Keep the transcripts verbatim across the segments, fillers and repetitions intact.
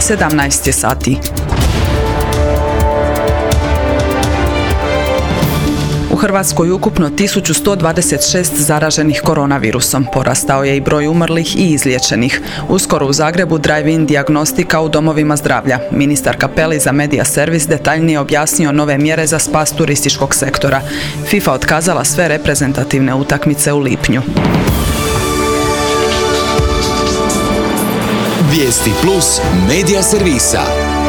sedamnaest je sati. U Hrvatskoj ukupno tisuću sto dvadeset šest zaraženih koronavirusom. Porastao je i broj umrlih i izliječenih. Uskoro u Zagrebu drive-in dijagnostika u domovima zdravlja. Ministar Cappelli za Media Servis detaljnije objasnio nove mjere za spas turističkog sektora. FIFA otkazala sve reprezentativne utakmice u lipnju. Vijesti plus Media Servisa.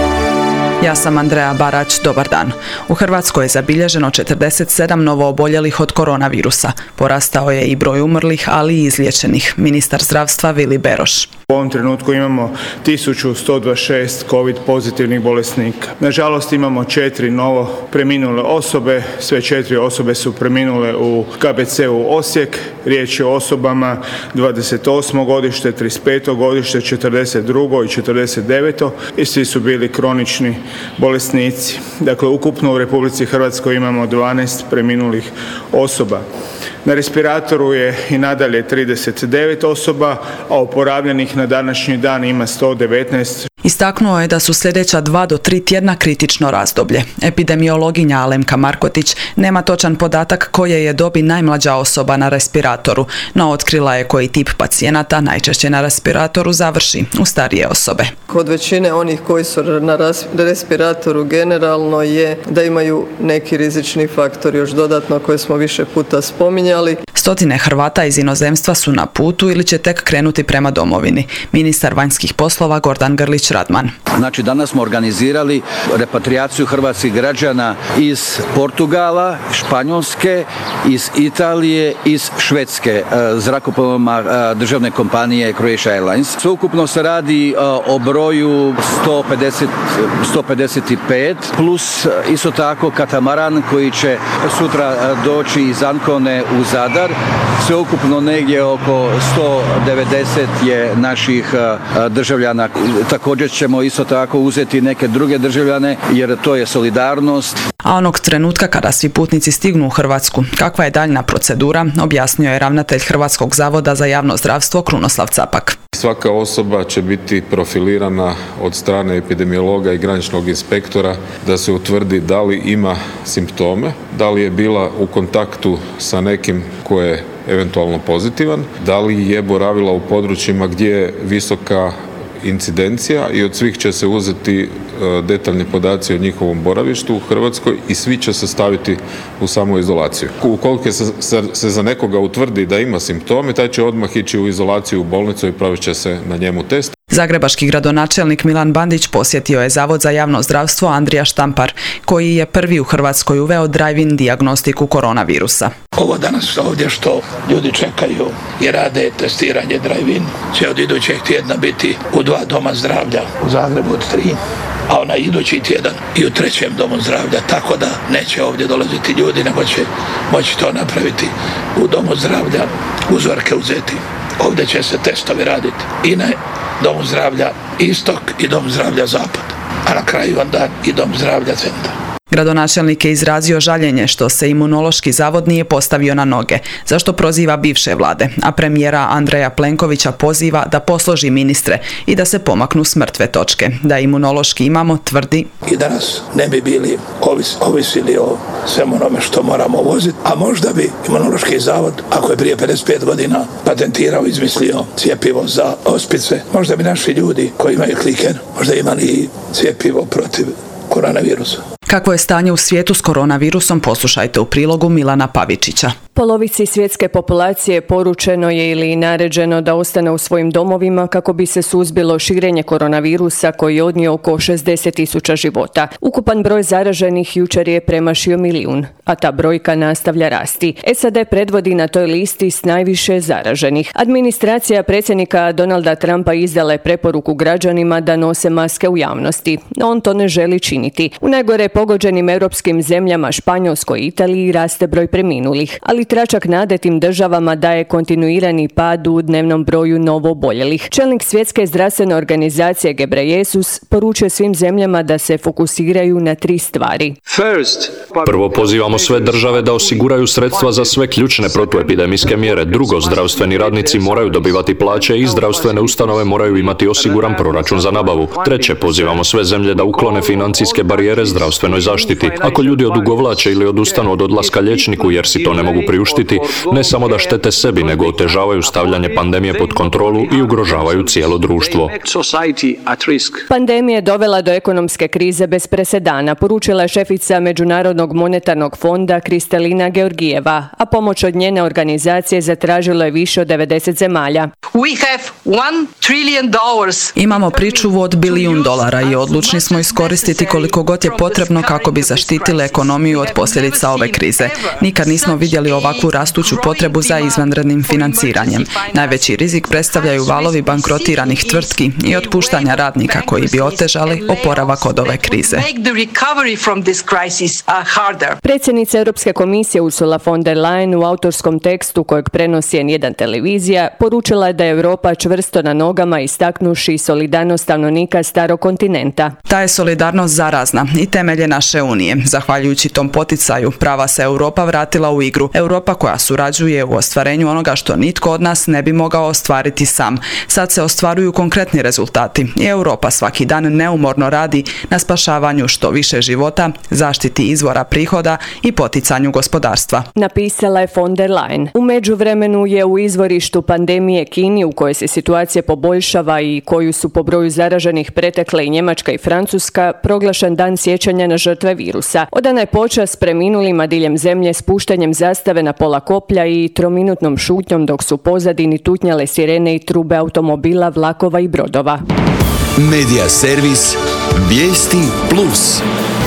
Ja sam Andreja Barać, dobar dan. U Hrvatskoj je zabilježeno četrdeset sedam novooboljelih od koronavirusa. Porastao je i broj umrlih, ali i izliječenih. Ministar zdravstva Vili Beroš. U ovom trenutku imamo tisuću sto dvadeset šest COVID pozitivnih bolesnika. Nažalost imamo četiri novo preminule osobe. Sve četiri osobe su preminule u K B C-u Osijek. Riječ je o osobama dvadeset osmo godište, trideset peto godište, četrdeset drugo i četrdeset deveto i svi su bili kronični bolesnici. Dakle, ukupno u Republici Hrvatskoj imamo dvanaest preminulih osoba. Na respiratoru je i nadalje trideset devet osoba, a oporavljenih na današnji dan ima sto devetnaest. Istaknuo je da su sljedeća dva do tri tjedna kritično razdoblje. Epidemiologinja Alemka Markotić nema točan podatak koje je dobi najmlađa osoba na respiratoru, no otkrila je koji tip pacijenata najčešće na respiratoru završi, u starije osobe. Kod većine onih koji su na respiratoru generalno je da imaju neki rizični faktor još dodatno koje smo više puta spominjali. Stotine Hrvata iz inozemstva su na putu ili će tek krenuti prema domovini. Ministar vanjskih poslova Gordan Grlić Radman. Znači, danas smo organizirali repatriaciju hrvatskih građana iz Portugala, Španjolske, iz Italije, iz Švedske zrakoplovima državne kompanije Croatia Airlines. Sveukupno se radi o broju sto pedeset, sto pedeset pet plus isto tako katamaran koji će sutra doći iz Ancone u Zadar. Sveukupno negdje oko sto devedeset je naših državljana. Također ćemo isto tako uzeti neke druge državljane jer to je solidarnost. A onog trenutka kada svi putnici stignu u Hrvatsku, kakva je daljna procedura, objasnio je ravnatelj Hrvatskog zavoda za javno zdravstvo Krunoslav Capak. Svaka osoba će biti profilirana od strane epidemiologa i graničnog inspektora da se utvrdi da li ima simptome, da li je bila u kontaktu sa nekim ko je eventualno pozitivan, da li je boravila u područjima gdje je visoka incidencija i od svih će se uzeti detaljni podaci o njihovom boravištu u Hrvatskoj i svi će se staviti u samoizolaciju. Ukoliko se, se za nekoga utvrdi da ima simptome, taj će odmah ići u izolaciju u bolnicu i pravit će se na njemu test. Zagrebački gradonačelnik Milan Bandić posjetio je Zavod za javno zdravstvo Andrija Štampar, koji je prvi u Hrvatskoj uveo drive-in dijagnostiku koronavirusa. Ovo danas ovdje što ljudi čekaju i rade testiranje drive-in će od idućeg tjedna biti u dva doma zdravlja, u Zagrebu od tri, a onaj idući tjedan i u trećem domu zdravlja, tako da neće ovdje dolaziti ljudi, nego će moći to napraviti u domu zdravlja, uzorke uzeti. Ovdje će se testovi raditi i na domu zdravlja Istok i dom zdravlja Zapad, a na kraju onda i dom zdravlja Centar. Gradonačelnik je izrazio žaljenje što se Imunološki zavod nije postavio na noge, za što proziva bivše vlade, a premijera Andreja Plenkovića poziva da posloži ministre i da se pomaknu s mrtve točke. Da imunološki imamo, tvrdi. I danas ne bi bili ovis, ovisili o svemu onome što moramo voziti, a možda bi Imunološki zavod, ako je prije pedeset pet godina patentirao, izmislio cjepivo za ospice, možda bi naši ljudi koji imaju kliken, možda imali i cjepivo protiv koronavirusa. Kakvo je stanje u svijetu s koronavirusom, poslušajte u prilogu Milana Pavičića. Polovici svjetske populacije poručeno je ili naređeno da ostane u svojim domovima kako bi se suzbilo širenje koronavirusa koji je odnio oko šezdeset tisuća života. Ukupan broj zaraženih jučer je premašio milijun, a ta brojka nastavlja rasti. S A D predvodi na toj listi s najviše zaraženih. Administracija predsjednika Donalda Trumpa izdala je preporuku građanima da nose maske u javnosti, no on to ne želi činiti. U najgore pogođenim europskim zemljama Španjolskoj i Italiji raste broj preminulih, ali tračak nade tim državama daje kontinuirani pad u dnevnom broju novooboljelih. Čelnik Svjetske zdravstvene organizacije Gebreyesus poručuje svim zemljama da se fokusiraju na tri stvari. Prvo, pozivamo sve države da osiguraju sredstva za sve ključne protuepidemijske mjere. Drugo, zdravstveni radnici moraju dobivati plaće i zdravstvene ustanove moraju imati osiguran proračun za nabavu. Treće, pozivamo sve zemlje da uklone financijske barijere zdravstvenoj zaštiti. Ako ljudi odugovlače ili odustanu od odlaska liječniku jer si to ne mogu priuštiti, ne samo da štete sebi, nego otežavaju stavljanje pandemije pod kontrolu i ugrožavaju cijelo društvo. Pandemija je dovela do ekonomske krize bez presedana, poručila je šefica Međunarodnog monetarnog fonda Kristalina Georgijeva, a pomoć od njene organizacije zatražilo je više od devedeset zemalja. Imamo pričuvu od bilijun dolara i odlučni smo iskoristiti koliko god je potrebno kako bi zaštitili ekonomiju od posljedica ove krize. Nikad nismo vidjeli ovakvu rastuću potrebu za izvanrednim financiranjem. Najveći rizik predstavljaju valovi bankrotiranih tvrtki i otpuštanja radnika koji bi otežali oporavak od ove krize. Predsjednica Europske komisije Ursula von der Leyen u autorskom tekstu kojeg prenosi N jedan televizija poručila je da je Europa čvrsto na nogama istaknuši solidarnost stanovnika starog kontinenta. Ta je solidarnost zarazna i temelje naše unije. Zahvaljujući tom poticaju, prava se Europa vratila u igru. Europa koja surađuje u ostvarenju onoga što nitko od nas ne bi mogao ostvariti sam. Sad se ostvaruju konkretni rezultati i Europa svaki dan neumorno radi na spašavanju što više života, zaštiti izvora prihoda i poticanju gospodarstva. Napisala je von der Leyen. U međuvremenu je u izvorištu pandemije Kini, u kojoj se situacija poboljšava i koju su po broju zaraženih pretekle i Njemačka i Francuska, proglašen dan sjećanja na žrtve virusa. Odana je počast preminulima diljem zemlje spuštanjem zastave na pola koplja i trominutnom šutnjom dok su pozadini tutnjale sirene i trube automobila, vlakova i brodova. Medija servis Vijesti Plus.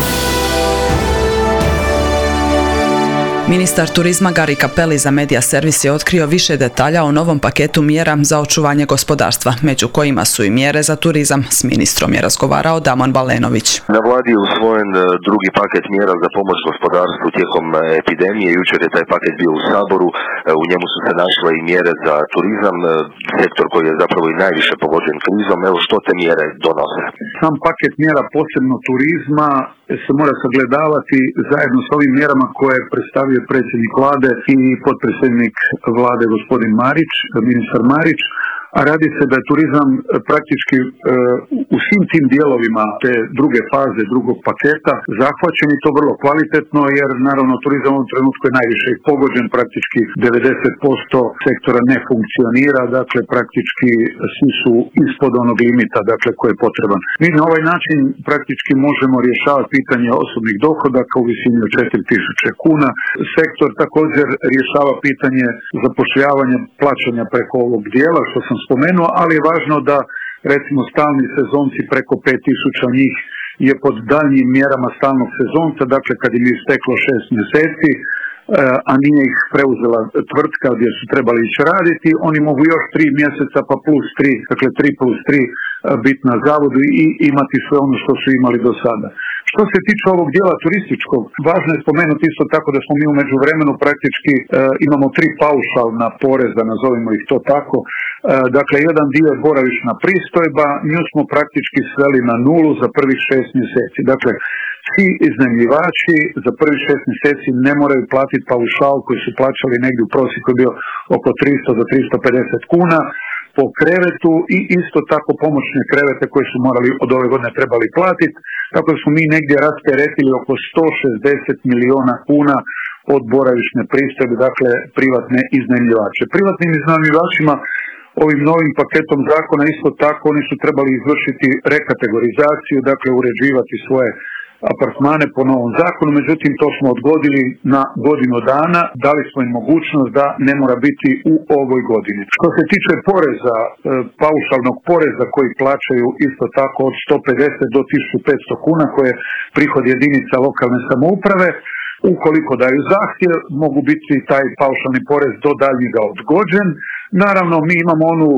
Ministar turizma Gari Cappelli za Medija servis je otkrio više detalja o novom paketu mjera za očuvanje gospodarstva, među kojima su i mjere za turizam. S ministrom je razgovarao Damon Balenović. Na vladi je usvojen drugi paket mjera za pomoć gospodarstvu tijekom epidemije. Jučer je taj paket bio u Saboru. U njemu su se našle i mjere za turizam, sektor koji je zapravo i najviše pogođen krizom. Evo što te mjere donose. Sam paket mjera, posebno turizma, se mora sagledavati zajedno s ovim mjerama koje predstavio predsjednik vlade i potpredsjednik vlade gospodin Marić, ministar Marić, a radi se da je turizam praktički e, u svim tim dijelovima te druge faze, drugog paketa zahvaćen i to vrlo kvalitetno, jer naravno turizam u ovom trenutku je najviše pogođen, praktički devedeset posto sektora ne funkcionira, dakle praktički svi su ispod onog limita, dakle koji je potreban. Mi na ovaj način praktički možemo rješavati pitanje osobnih dohodaka u visini od četiri tisuće kuna. Sektor također rješava pitanje zapošljavanja, plaćanja preko ovog dijela, što sam spomenuo, ali je važno da recimo stalni sezonci, preko pet tisuća njih je pod daljnjim mjerama stalnog sezonca, dakle kad im je isteklo šest mjeseci, a nije ih preuzela tvrtka gdje su trebali ići raditi, oni mogu još tri mjeseca pa plus tri, dakle tri plus tri biti na zavodu i imati sve ono što su imali do sada. Što se tiče ovog dijela turističkog, važno je spomenuti isto tako da smo mi u međuvremenu praktički e, imamo tri paušalna poreza, nazovimo ih to tako. E, dakle, jedan dio je boravišna pristojba, nju smo praktički sveli na nulu za prvih šest mjeseci. Dakle, svi iznajmljivači za prvih šest mjeseci ne moraju platiti paušal koji su plaćali negdje u prosjeku je bio oko tristo do tristo pedeset kuna po krevetu i isto tako pomoćne krevete koje su morali od ove godine trebali platiti. Tako da smo mi negdje rasteretili oko sto šezdeset milijuna kuna od boravišne pristojbe, dakle privatne iznajmljivače. Privatnim iznajmljivačima ovim novim paketom zakona isto tako oni su trebali izvršiti rekategorizaciju, dakle uređivati svoje apartmane po novom zakonu, međutim to smo odgodili na godinu dana, dali smo im mogućnost da ne mora biti u ovoj godini. Što se tiče poreza, paušalnog poreza koji plaćaju isto tako od sto pedeset do tisuću petsto kuna, koje je prihod jedinica lokalne samouprave, ukoliko daju zahtjev, mogu biti taj paušalni porez do daljnjega odgođen. Naravno, mi imamo onu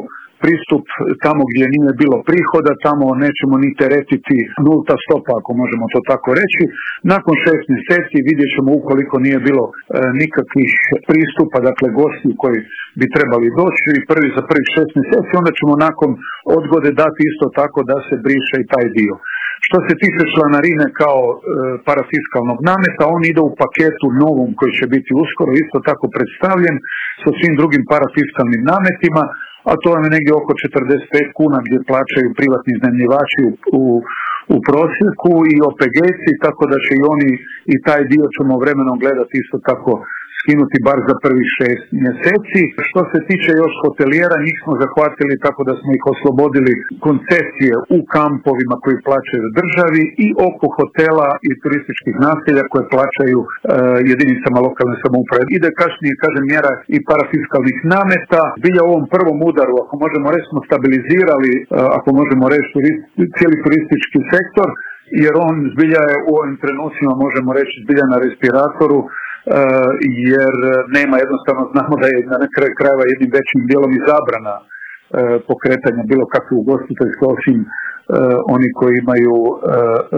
pristup tamo gdje nije bilo prihoda, tamo nećemo ni teretiti nulta stopa, ako možemo to tako reći. Nakon šest mjeseci vidjet ćemo ukoliko nije bilo e, nikakvih pristupa, dakle gosti koji bi trebali doći i prvi za prvih šest mjeseci, onda ćemo nakon odgode dati isto tako da se briše i taj dio. Što se tiče članarine kao e, parafiskalnog nameta, on ide u paketu novom koji će biti uskoro isto tako predstavljen sa svim drugim parafiskalnim nametima, a to vam je negdje oko četrdeset pet kuna gdje plaćaju privatni iznajmljivači u, u, u prosjeku i O P G-ci, tako da će i oni i taj dio ćemo vremenom gledati isto tako skinuti bar za prvih šest mjeseci. Što se tiče još hotelijera, njih smo zahvatili tako da smo ih oslobodili koncesije u kampovima koji plaćaju državi i oko hotela i turističkih naselja koje plaćaju e, jedinicama lokalne samouprave. Ide kasnije, kažem, mjera i parafiskalnih nameta. Bilja u ovom prvom udaru, ako možemo reći, smo stabilizirali, e, ako možemo reći, turist, cijeli turistički sektor, jer on zbilja je u ovim trenucima, možemo reći, zbilja na respiratoru, Uh, jer nema, jednostavno znamo da je na kraju krajeva jednim većim dijelom i zabrana uh, pokretanja bilo kakve ugostiteljske, osim uh, oni koji imaju uh, uh,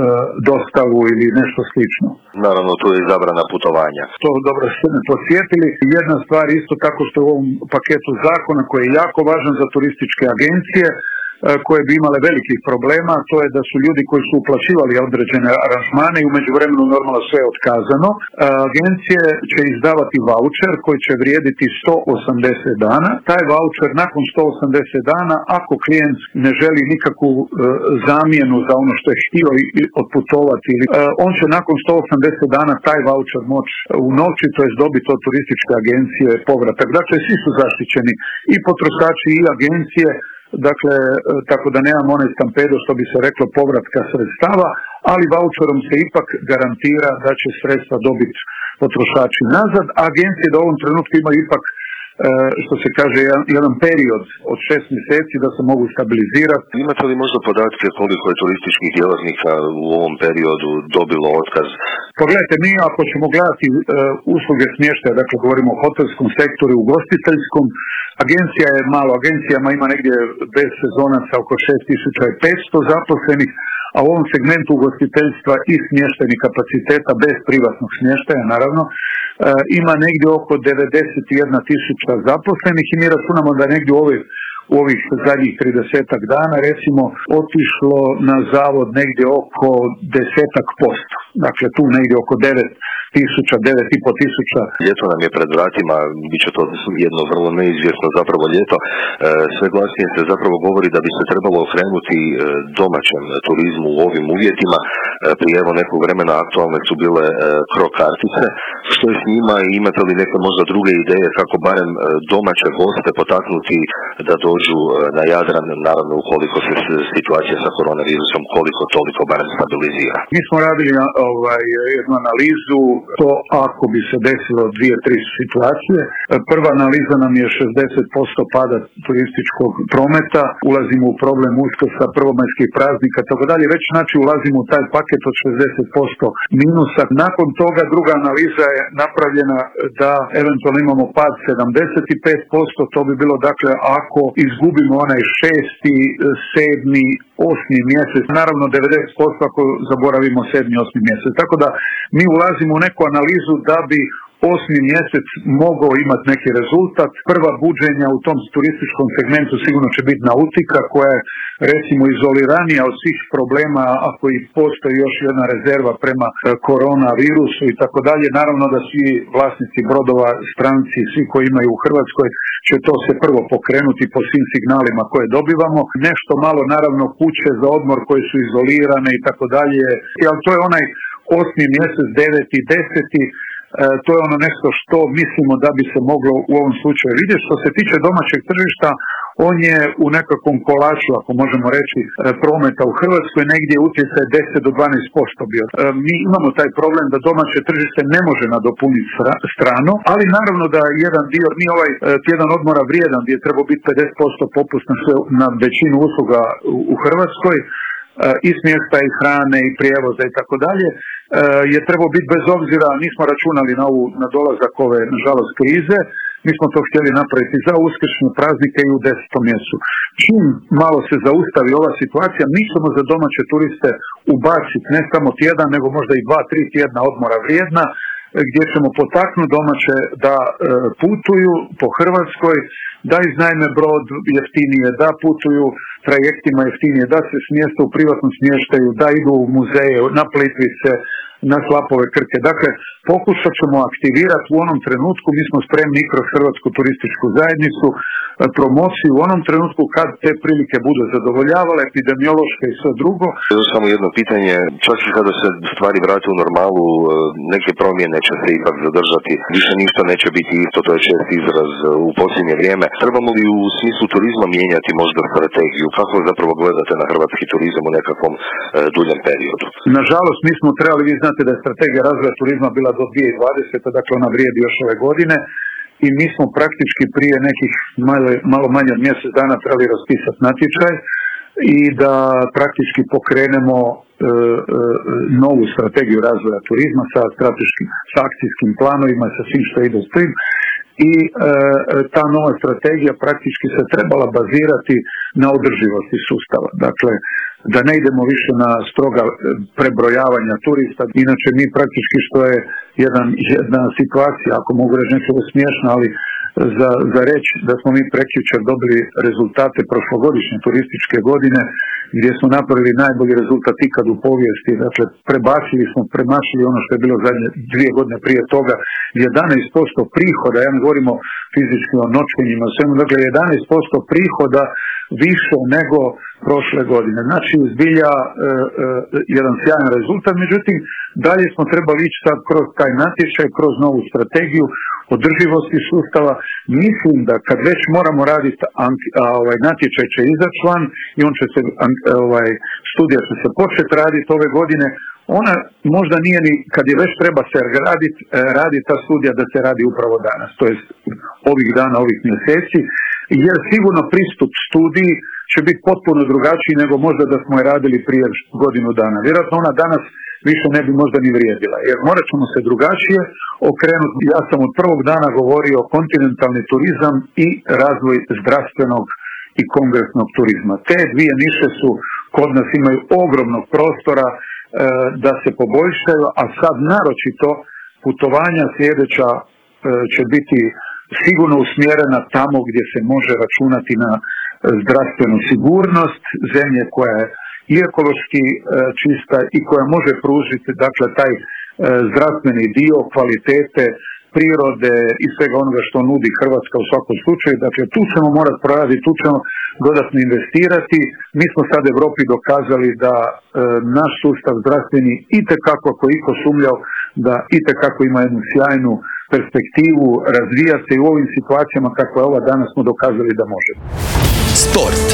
dostavu ili nešto slično. Naravno, tu je zabrana putovanja. To dobro ste me posjetili. Jedna stvar isto tako što je u ovom paketu zakona koji je jako važan za turističke agencije, koje bi imale velikih problema, to je da su ljudi koji su uplaćivali određene aranžmane i u međuvremenu normalno sve je otkazano. Agencije će izdavati vaučer koji će vrijediti sto osamdeset dana. Taj vaučer nakon sto osamdeset dana, ako klijent ne želi nikakvu e, zamjenu za ono što je htio otputovati, e, on će nakon sto osamdeset dana taj vaučer moći unovčiti, to jest dobiti od turističke agencije povratak. Dakle, svi su zaštićeni, i potrošači i agencije. Dakle, tako da nemamo onaj stampedo što bi se reklo povratka sredstava, ali vaučerom se ipak garantira da će sredstva dobiti potrošači nazad. A agencije da u ovom trenutku imaju ipak, što se kaže, jedan period od šest mjeseci da se mogu stabilizirati. Imate li možda podatke koliko je turističkih djelatnika u ovom periodu dobilo otkaz? Pogledajte, mi ako ćemo gledati uh, usluge smještaja, dakle govorimo o hotelskom sektoru i ugostiteljskom, agencija je malo, agencijama ima negdje bez sezonaca oko šest tisuća petsto zaposlenih, a u ovom segmentu ugostiteljstva i smještajnih kapaciteta bez privatnog smještaja, naravno, e, ima negdje oko devedeset jedna tisuća zaposlenih i mi računamo da negdje u ovih, u ovih zadnjih tridesetak dana recimo otišlo na zavod negdje oko desetak posto. Dakle, tu negdje oko devet tisuća, devet i pol tisuća. Ljeto nam je pred vratima, bit će to jedno vrlo neizvjesno zapravo ljeto. E, sve glasnije se zapravo govori da bi se trebalo okrenuti e, domaćem turizmu u ovim uvjetima. E, prije evo nekog vremena aktualne su bile e, krok kartice. Što je s njima i imate li neke možda druge ideje kako barem e, domaće goste potaknuti da dođu e, na Jadran, naravno ukoliko se situacija sa koronavirusom koliko toliko barem stabilizira? Mi smo radili ovaj, jednu analizu, to ako bi se desilo dvije, tri situacije. Prva analiza nam je šezdeset posto pada turističkog prometa, ulazimo u problem Uskrsa, prvomajskih praznika, tako dalje, već znači ulazimo u taj paket od šezdeset posto minusa. Nakon toga druga analiza je napravljena da eventualno imamo pad sedamdeset pet posto, to bi bilo dakle ako izgubimo onaj šesti, sedmi, osmi mjesec, naravno devedeset posto ako zaboravimo sedmi, osmi mjesec. Tako da mi ulazimo u neku analizu da bi osmi mjesec mogao imati neki rezultat. Prva buđenja u tom turističkom segmentu sigurno će biti Nautika, koja je recimo izoliranija od svih problema, ako i postoji još jedna rezerva prema koronavirusu i tako dalje. Naravno da svi vlasnici brodova, stranci, svi koji imaju u Hrvatskoj će to se prvo pokrenuti po svim signalima koje dobivamo. Nešto malo naravno kuće za odmor koje su izolirane i tako dalje. Ali to je onaj osmi mjesec, deveti, deseti. E, to je ono nešto što mislimo da bi se moglo u ovom slučaju vidjeti. Što se tiče domaćeg tržišta, on je u nekakvom kolaču, ako možemo reći, prometa u Hrvatskoj, negdje utjecaj deset do dvanaest posto bio. E, mi imamo taj problem da domaće tržište ne može nadopuniti strano, ali naravno da jedan dio, ni ovaj tjedan odmora vrijedan gdje je trebao biti pedeset posto popust na, sve, na većinu usluga u, u Hrvatskoj, i smjesta i hrane i prijevoza i tako dalje, je trebao biti bez obzira, nismo računali na, ovu, na dolazak ove, nažalost, krize, mi smo to htjeli napraviti za uskršnje praznike i u desetom mjesecu. Čim malo se zaustavi ova situacija, mi ćemo za domaće turiste ubaciti ne samo tjedan, nego možda i dva, tri tjedna odmora vrijedna, gdje ćemo potaknuti domaće da e, putuju po Hrvatskoj, da iznajme brod jeftinije, da putuju trajektima jeftinije, da se smjeste u privatnom smještaju, da idu u muzeje, na Plitvice, na slapove Krke. Dakle, pokušat ćemo aktivirati u onom trenutku, mi smo spremni i kroz Hrvatsku turističku zajednicu, promociju u onom trenutku kad te prilike budu zadovoljavale, epidemiološke i sve drugo. Samo jedno pitanje, čak i kada se stvari vrate u normalu, neke promjene će se ipak zadržati, više ništa neće biti isto, to je čest izraz u posljednje vrijeme. Trebamo li u smislu turizma mijenjati možda strategiju? Kako zapravo gledate na hrvatski turizam u nekakvom e, duljem periodu? Nažalost, mi smo trebali, vi znate da je strategija razvoja turizma bila do dvije tisuće dvadesete. Dakle ona vrijedi još ove godine i mi smo praktički prije nekih malo, malo manje od mjesec dana trebali raspisati natječaj i da praktički pokrenemo e, e, novu strategiju razvoja turizma sa strateškim, sa akcijskim planovima, sa svim što ide s tim. I e, ta nova strategija praktički se trebala bazirati na održivosti sustava. Dakle, da ne idemo više na stroga prebrojavanja turista. Inače, mi praktički, što je jedan, jedna situacija, ako mogu reći nešto smiješno, ali za, za reći da smo mi prekjučer dobili rezultate prošlogodišnje turističke godine, gdje smo napravili najbolji rezultat ikad u povijesti. Dakle, prebacili smo, premašili ono što je bilo zadnje dvije godine prije toga, jedanaest posto prihoda, ja ne govorimo fizički o noćenjima, svemu, dakle jedanaest posto prihoda više nego prošle godine. Znači, zbilja e, e, jedan sjajan rezultat, međutim, dalje smo trebali ići sad kroz taj natječaj, kroz novu strategiju održivosti sustava. Mislim da kad već moramo raditi, a, ovaj natječaj će izaći van i on će se, ovaj, studija će se početi raditi ove godine, ona možda nije ni, kad je već treba se raditi, radi ta studija da se radi upravo danas, to jest ovih dana, ovih mjeseci, jer sigurno pristup studiji će biti potpuno drugačiji nego možda da smo je radili prije godinu dana. Vjerojatno ona danas više ne bi možda ni vrijedila, jer morat ćemo se drugačije okrenuti. Ja sam od prvog dana govorio kontinentalni turizam i razvoj zdravstvenog i kongresnog turizma. Te dvije niše su kod nas, imaju ogromnog prostora e, da se poboljšaju, a sad naročito putovanja sljedeća e, će biti sigurno usmjerena tamo gdje se može računati na zdravstvenu sigurnost, zemlje koja je i ekološki e, čista i koja može pružiti, dakle, taj e, zdravstveni dio kvalitete prirode i svega onoga što nudi Hrvatska u svakom slučaju. Dakle, tu ćemo morati proraditi, tu ćemo dodatno investirati. Mi smo sad Europi dokazali da e, naš sustav zdravstveni itekako, ako iko sumnjao, da itekako ima jednu sjajnu perspektivu razvija se i u ovim situacijama kako je ova danas smo dokazali da može. Sport.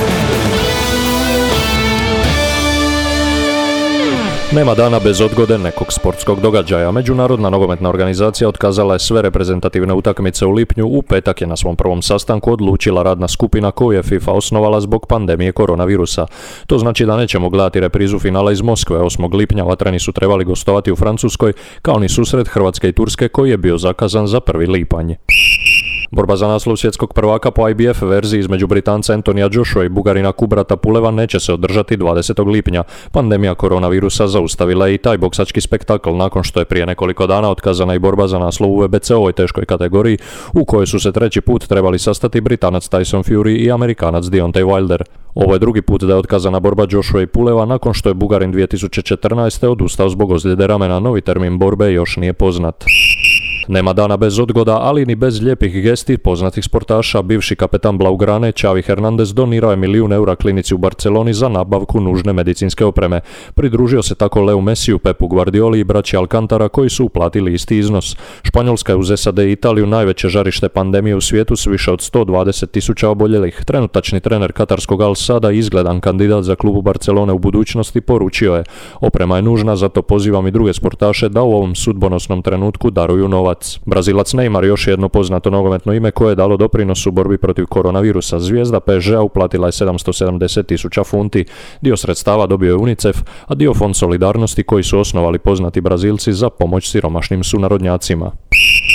Nema dana bez odgode nekog sportskog događaja. Međunarodna nogometna organizacija otkazala je sve reprezentativne utakmice u lipnju. U petak je na svom prvom sastanku odlučila radna skupina koju je FIFA osnovala zbog pandemije koronavirusa. To znači da nećemo gledati reprizu finala iz Moskve. osmog lipnja vatreni su trebali gostovati u Francuskoj, kao ni susret Hrvatske i Turske koji je bio zakazan za prvi lipanj. Borba za naslov svjetskog prvaka po I B F verziji između Britanca Antonija Joshua i Bugarina Kubrata Puleva neće se održati dvadesetog lipnja. Pandemija koronavirusa zaustavila je i taj boksački spektakl nakon što je prije nekoliko dana otkazana i borba za naslov u W B C-ovoj teškoj kategoriji u kojoj su se treći put trebali sastati Britanac Tyson Fury i Amerikanac Deontay Wilder. Ovo je drugi put da je otkazana borba Joshua i Puleva nakon što je Bugarin dvije tisuće četrnaeste. odustao zbog ozljede ramena. Novi termin borbe još nije poznat. Nema dana bez odgoda, ali ni bez lijepih gesti poznatih sportaša. Bivši kapetan Blaugrane Xavi Hernandez donirao je milijun eura klinici u Barceloni za nabavku nužne medicinske opreme. Pridružio se tako Leu Messiju, Pepu Guardioli i braći Alcantara koji su uplatili isti iznos. Španjolska je uz S A D i Italiju najveće žarište pandemije u svijetu s više od sto dvadeset tisuća oboljelih. Trenutačni trener katarskog Al Sada, izgledan kandidat za klubu Barcelone u budućnosti, poručio je: oprema je nužna, zato pozivam i druge sportaše da u ovom sudbonosnom trenutku daruju novac. Brazilac Neymar, još jedno poznato nogometno ime koje je dalo doprinos u borbi protiv koronavirusa. Zvijezda P S G-a uplatila je sedamsto sedamdeset tisuća funti. Dio sredstava dobio je UNICEF, a dio Fond solidarnosti koji su osnovali poznati Brazilci za pomoć siromašnim sunarodnjacima.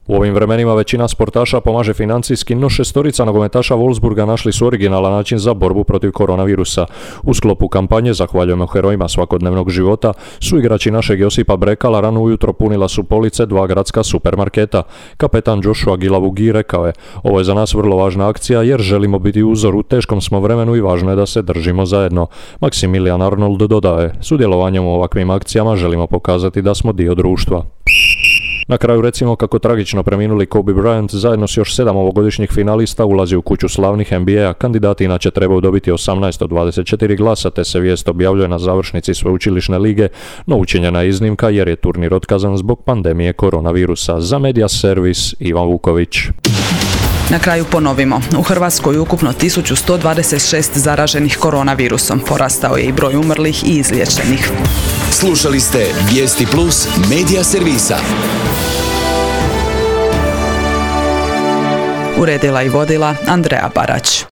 U ovim vremenima većina sportaša pomaže financijski, no šestorica nogometaša Wolfsburga našli su originalan način za borbu protiv koronavirusa. U sklopu kampanje Zahvaljujemo herojima svakodnevnog života su igrači našeg Josipa Brekala rano ujutro punila su police dva gradska supermarketa. Kapetan Joshua Gilavugi rekao je: "Ovo je za nas vrlo važna akcija jer želimo biti uzor, u teškom smo vremenu i važno je da se držimo zajedno." Maximilian Arnold dodao je: "Sudjelovanjem u ovakvim akcijama želimo pokazati da smo dio društva." Na kraju recimo kako tragično preminuli Kobe Bryant zajedno s još sedam ovogodišnjih finalista ulazi u kuću slavnih N B A. Kandidati inače trebaju dobiti osamnaest od dvadeset četiri glasa, te se vijest objavljuje na završnici sveučilišne lige, no učinjena je iznimka jer je turnir otkazan zbog pandemije koronavirusa. Za Media Servis Ivan Vuković. Na kraju ponovimo. U Hrvatskoj ukupno tisuću sto dvadeset šest zaraženih koronavirusom. Porastao je i broj umrlih i izliječenih. Slušali ste Vijesti Plus Media Servisa. Uredila i vodila Andreja Barać.